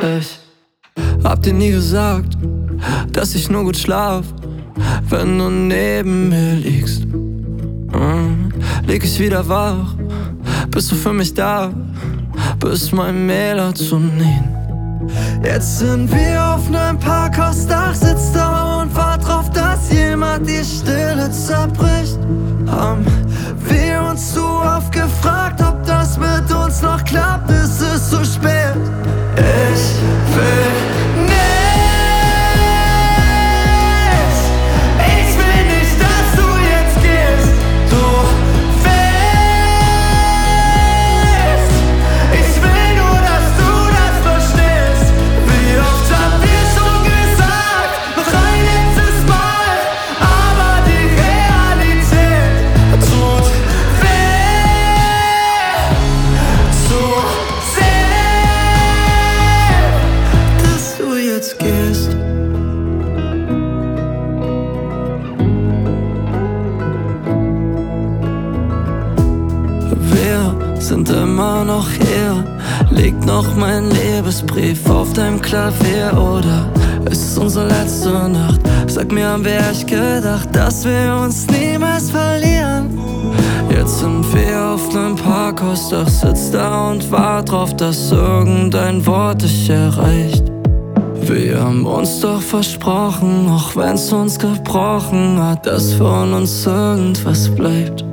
Ich hab dir nie gesagt, dass ich nur gut schlaf, wenn du neben mir liegst. Lieg ich wieder wach, bist du für mich da, bist mein Melatonin. Jetzt sind wir auf nem Parkhausdach, sitzt da und wart drauf, dass jemand die Stille zerbricht. Haben wir uns zu oft gefragt, ob das mit uns noch klappt, ist es zu spät. Ich will nicht, ich will nicht, dass du jetzt gehst. Du willst, ich will nur, dass du das verstehst. Wie oft hab ich schon gesagt, noch ein letztes Mal, aber die Realität tut weh, zu sehr, dass du jetzt gehst. Wir sind immer noch hier, liegt noch mein Liebesbrief auf deinem Klavier. Oder ist es unsere letzte Nacht? Sag mir, haben wir echt gedacht, dass wir uns niemals verlieren? Jetzt sind wir auf nem Parkhausdach, sitzt da und wart drauf, dass irgendein Wort dich erreicht. Wir haben uns doch versprochen, auch wenn's uns gebrochen hat, dass von uns irgendwas bleibt.